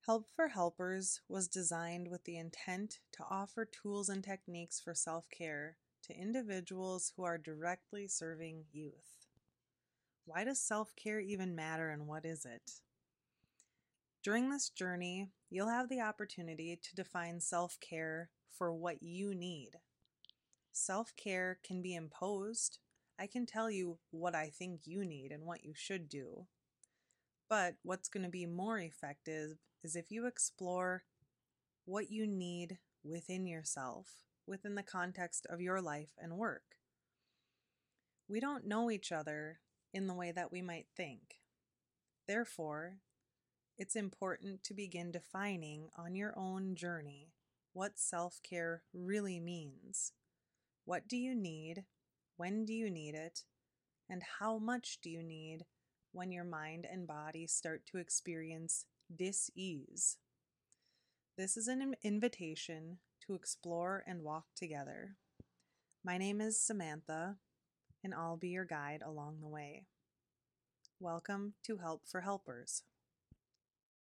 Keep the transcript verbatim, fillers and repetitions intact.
Help for Helpers was designed with the intent to offer tools and techniques for self-care to individuals who are directly serving youth. Why does self-care even matter, and what is it? During this journey, you'll have the opportunity to define self-care for what you need. Self-care can be imposed. I can tell you what I think you need and what you should do. But what's going to be more effective is if you explore what you need within yourself, within the context of your life and work. We don't know each other in the way that we might think. Therefore, it's important to begin defining on your own journey what self-care really means. What do you need? When do you need it? And how much do you need when your mind and body start to experience dis-ease? This is an invitation to explore and walk together. My name is Samantha, and I'll be your guide along the way. Welcome to Help for Helpers.